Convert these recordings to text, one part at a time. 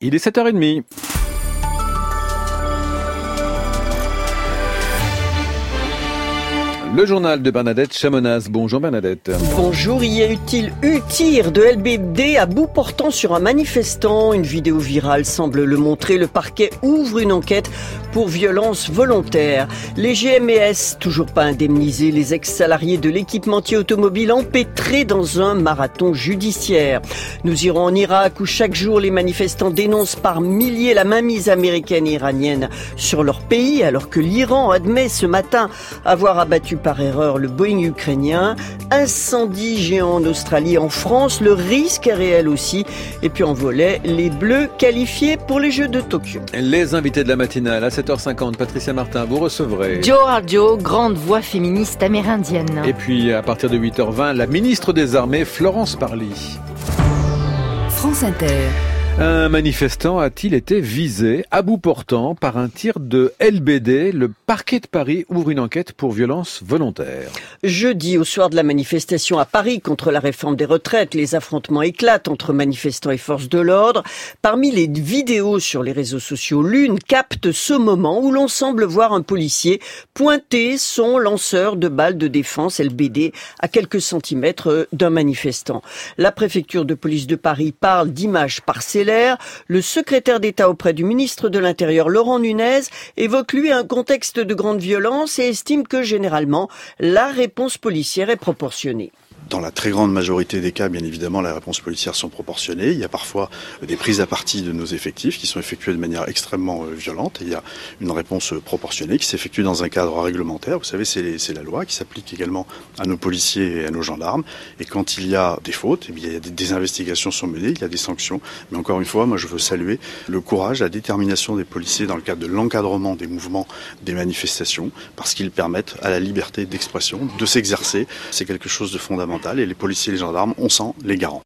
Il est 7h30. Le journal de Bernadette Chamonaz. Bonjour Bernadette. Bonjour, y a-t-il eu tir de LBD à bout portant sur un manifestant? Une vidéo virale semble le montrer. Le parquet ouvre une enquête pour violence volontaire. Les GMS, toujours pas indemnisés. Les ex-salariés de l'équipementier automobile empêtrés dans un marathon judiciaire. Nous irons en Irak où chaque jour les manifestants dénoncent par milliers la mainmise américaine et iranienne sur leur pays, alors que l'Iran admet ce matin avoir abattu par erreur le Boeing ukrainien. Incendie géant en Australie, en France, le risque est réel aussi. Et puis en volet, les Bleus qualifiés pour les Jeux de Tokyo. Les invités de la matinale à 7h50, Patricia Martin, vous recevrez Jo Arjo, grande voix féministe amérindienne. Et puis à partir de 8h20, la ministre des Armées, Florence Parly. France Inter. Un manifestant a-t-il été visé à bout portant par un tir de LBD? Le parquet de Paris ouvre une enquête pour violence volontaire. Jeudi, au soir de la manifestation à Paris contre la réforme des retraites, les affrontements éclatent entre manifestants et forces de l'ordre. Parmi les vidéos sur les réseaux sociaux, l'une capte ce moment où l'on semble voir un policier pointer son lanceur de balles de défense LBD à quelques centimètres d'un manifestant. La préfecture de police de Paris parle d'images parcellaires. Le secrétaire d'État auprès du ministre de l'Intérieur, Laurent Nunez, évoque lui un contexte de grande violence et estime que généralement, la réponse policière est proportionnée. Dans la très grande majorité des cas, bien évidemment, les réponses policières sont proportionnées. Il y a parfois des prises à partie de nos effectifs qui sont effectuées de manière extrêmement violente. Et il y a une réponse proportionnée qui s'effectue dans un cadre réglementaire. Vous savez, c'est la loi qui s'applique également à nos policiers et à nos gendarmes. Et quand il y a des fautes, eh bien, il y a des investigations sont menées, il y a des sanctions. Mais encore une fois, moi, je veux saluer le courage, la détermination des policiers dans le cadre de l'encadrement des mouvements, des manifestations, parce qu'ils permettent à la liberté d'expression de s'exercer. C'est quelque chose de fondamental. Et les policiers et les gendarmes, on sent les garants.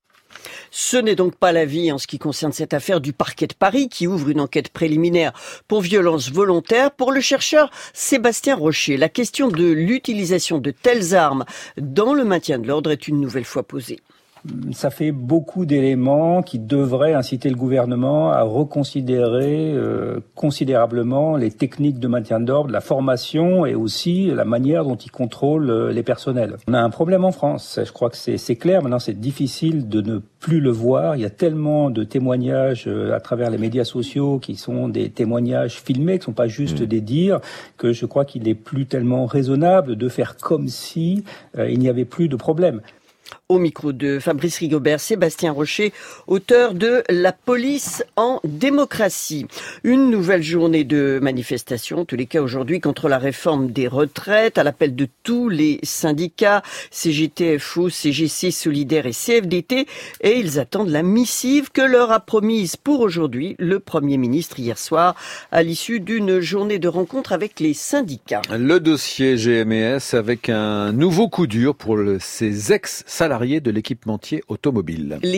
Ce n'est donc pas l'avis en ce qui concerne cette affaire du parquet de Paris qui ouvre une enquête préliminaire pour violence volontaire. Pour le chercheur Sébastien Rocher, la question de l'utilisation de telles armes dans le maintien de l'ordre est une nouvelle fois posée. Ça fait beaucoup d'éléments qui devraient inciter le gouvernement à reconsidérer considérablement les techniques de maintien d'ordre, la formation et aussi la manière dont il contrôle les personnels. On a un problème en France, je crois que c'est clair, maintenant c'est difficile de ne plus le voir. Il y a tellement de témoignages à travers les médias sociaux qui sont des témoignages filmés, qui ne sont pas juste des dires, que je crois qu'il n'est plus tellement raisonnable de faire comme si il n'y avait plus de problème. Au micro de Fabrice Rigobert, Sébastien Rocher, auteur de La police en démocratie. Une nouvelle journée de manifestation, en tous les cas aujourd'hui, contre la réforme des retraites, à l'appel de tous les syndicats, CGT-FO, CGC Solidaire et CFDT, et ils attendent la missive que leur a promise pour aujourd'hui le Premier ministre hier soir, à l'issue d'une journée de rencontre avec les syndicats. Le dossier GMS avec un nouveau coup dur pour ces ex-salariés de l'équipementier automobile. Les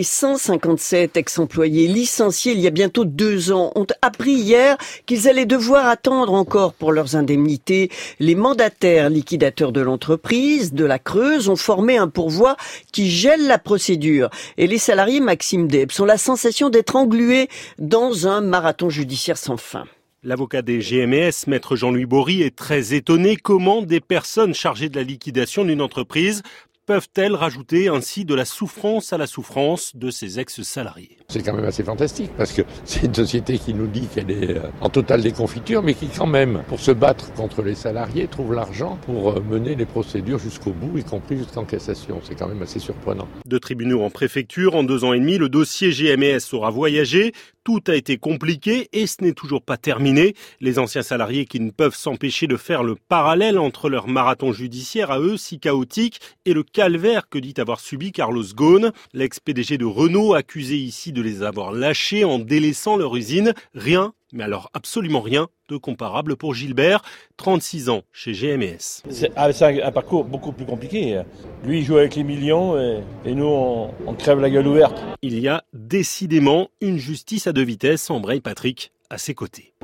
157 ex-employés licenciés il y a bientôt 2 ans ont appris hier qu'ils allaient devoir attendre encore pour leurs indemnités. Les mandataires liquidateurs de l'entreprise, de la Creuse, ont formé un pourvoi qui gèle la procédure. Et les salariés, Maxime Debs, ont la sensation d'être englués dans un marathon judiciaire sans fin. L'avocat des GMS, maître Jean-Louis Bory, est très étonné comment des personnes chargées de la liquidation d'une entreprise peuvent-elles rajouter ainsi de la souffrance à la souffrance de ces ex-salariés? C'est quand même assez fantastique parce que c'est une société qui nous dit qu'elle est en totale déconfiture mais qui quand même, pour se battre contre les salariés, trouve l'argent pour mener les procédures jusqu'au bout, y compris jusqu'en cassation. C'est quand même assez surprenant. De tribunaux en préfecture, en 2 ans et demi, le dossier GMS aura voyagé. Tout a été compliqué et ce n'est toujours pas terminé. Les anciens salariés qui ne peuvent s'empêcher de faire le parallèle entre leur marathon judiciaire à eux si chaotique et le calvaire que dit avoir subi Carlos Ghosn, l'ex-PDG de Renault, accusé ici de les avoir lâchés en délaissant leur usine. Rien, mais alors absolument rien de comparable pour Gilbert, 36 ans chez GMS. C'est un parcours beaucoup plus compliqué. Lui, il joue avec les millions et nous, on crève la gueule ouverte. Il y a décidément une justice à 2 vitesses, embraye Patrick à ses côtés.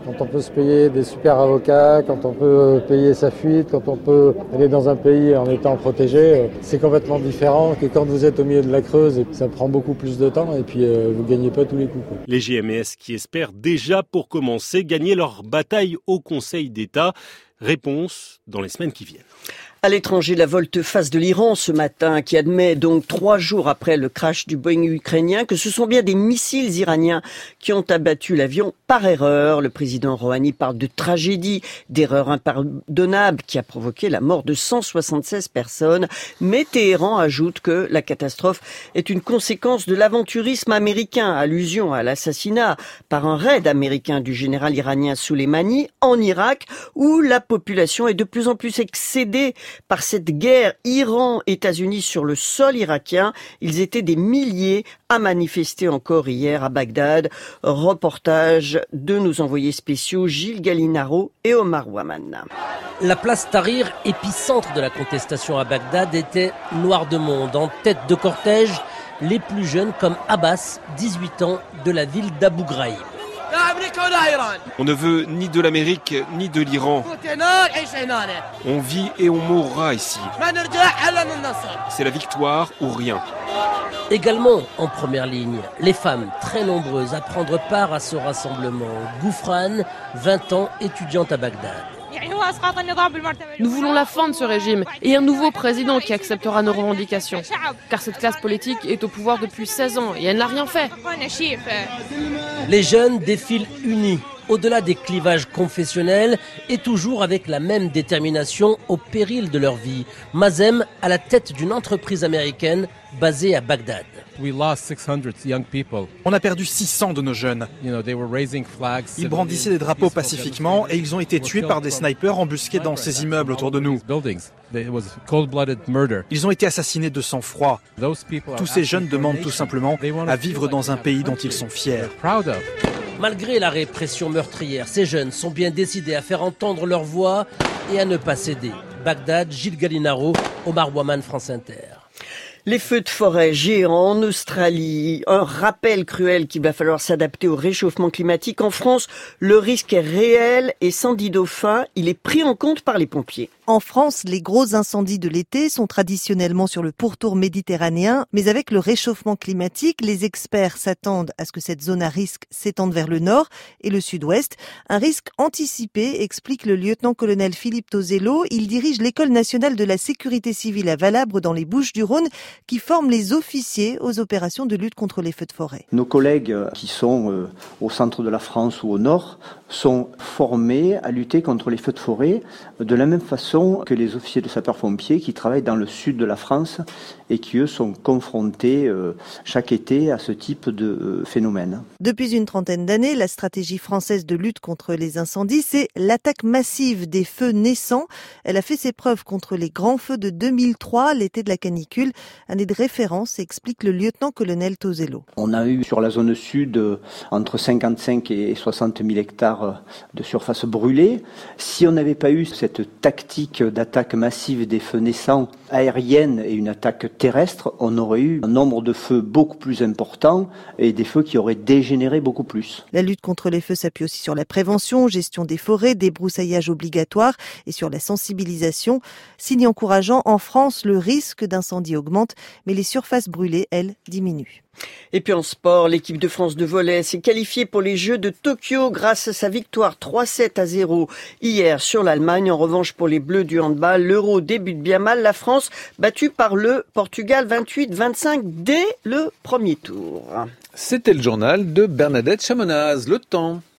Quand on peut se payer des super avocats, quand on peut payer sa fuite, quand on peut aller dans un pays en étant protégé, c'est complètement différent que quand vous êtes au milieu de la Creuse et ça prend beaucoup plus de temps et puis vous gagnez pas tous les coups. Les GMES qui espèrent déjà pour commencer gagner leur bataille au Conseil d'État. Réponse dans les semaines qui viennent. À l'étranger, la volte-face de l'Iran ce matin, qui admet donc 3 jours après le crash du Boeing ukrainien que ce sont bien des missiles iraniens qui ont abattu l'avion par erreur. Le président Rouhani parle de tragédie, d'erreur impardonnable qui a provoqué la mort de 176 personnes. Mais Téhéran ajoute que la catastrophe est une conséquence de l'aventurisme américain, allusion à l'assassinat par un raid américain du général iranien Soleimani en Irak, où la population est de plus en plus excédée par cette guerre Iran-États-Unis sur le sol irakien. Ils étaient des milliers à manifester encore hier à Bagdad. Reportage de nos envoyés spéciaux Gilles Gallinaro et Omar Ouaman. La place Tahrir, épicentre de la contestation à Bagdad, était noire de monde. En tête de cortège, les plus jeunes comme Abbas, 18 ans, de la ville d'Abu Ghraib. On ne veut ni de l'Amérique ni de l'Iran. On vit et on mourra ici. C'est la victoire ou rien. Également en première ligne, les femmes très nombreuses à prendre part à ce rassemblement. Gouffran, 20 ans, étudiante à Bagdad. Nous voulons la fin de ce régime et un nouveau président qui acceptera nos revendications. Car cette classe politique est au pouvoir depuis 16 ans et elle n'a rien fait. Les jeunes défilent unis, au-delà des clivages confessionnels et toujours avec la même détermination au péril de leur vie. Mazem à la tête d'une entreprise américaine basée à Bagdad. On a perdu 600 de nos jeunes. Ils brandissaient des drapeaux pacifiquement et ils ont été tués par des snipers embusqués dans ces immeubles autour de nous. Ils ont été assassinés de sang-froid. Tous ces jeunes demandent tout simplement à vivre dans un pays dont ils sont fiers. Malgré la répression meurtrière, ces jeunes sont bien décidés à faire entendre leur voix et à ne pas céder. Bagdad, Gilles Gallinaro, Omar Ouaman, France Inter. Les feux de forêt géants en Australie, un rappel cruel qu'il va falloir s'adapter au réchauffement climatique. En France, le risque est réel et Sandy Dauphin, il est pris en compte par les pompiers. En France, les gros incendies de l'été sont traditionnellement sur le pourtour méditerranéen, mais avec le réchauffement climatique, les experts s'attendent à ce que cette zone à risque s'étende vers le nord et le sud-ouest. Un risque anticipé, explique le lieutenant-colonel Philippe Tozello. Il dirige l'École nationale de la sécurité civile à Valabre dans les Bouches-du-Rhône, qui forme les officiers aux opérations de lutte contre les feux de forêt. Nos collègues qui sont au centre de la France ou au nord sont formés à lutter contre les feux de forêt de la même façon que les officiers de sapeurs-pompiers qui travaillent dans le sud de la France et qui, eux, sont confrontés chaque été à ce type de phénomène. Depuis une trentaine d'années, la stratégie française de lutte contre les incendies, c'est l'attaque massive des feux naissants. Elle a fait ses preuves contre les grands feux de 2003, l'été de la canicule, année de référence, explique le lieutenant-colonel Tozello. On a eu sur la zone sud entre 55 et 60 000 hectares de surface brûlée. Si on n'avait pas eu cette tactique d'attaque massive des feux naissants aérienne et une attaque terrestre, on aurait eu un nombre de feux beaucoup plus important et des feux qui auraient dégénéré beaucoup plus. La lutte contre les feux s'appuie aussi sur la prévention, gestion des forêts, débroussaillage obligatoire et sur la sensibilisation. Signe encourageant, en France, le risque d'incendie augmente, mais les surfaces brûlées, elles, diminuent. Et puis en sport, l'équipe de France de volley s'est qualifiée pour les Jeux de Tokyo grâce à sa victoire 3-7-0 hier sur l'Allemagne. En revanche, pour les Bleus du handball, l'Euro débute bien mal. La France battue par le Portugal 28-25 dès le premier tour. C'était le journal de Bernadette Chamonaz. Le temps.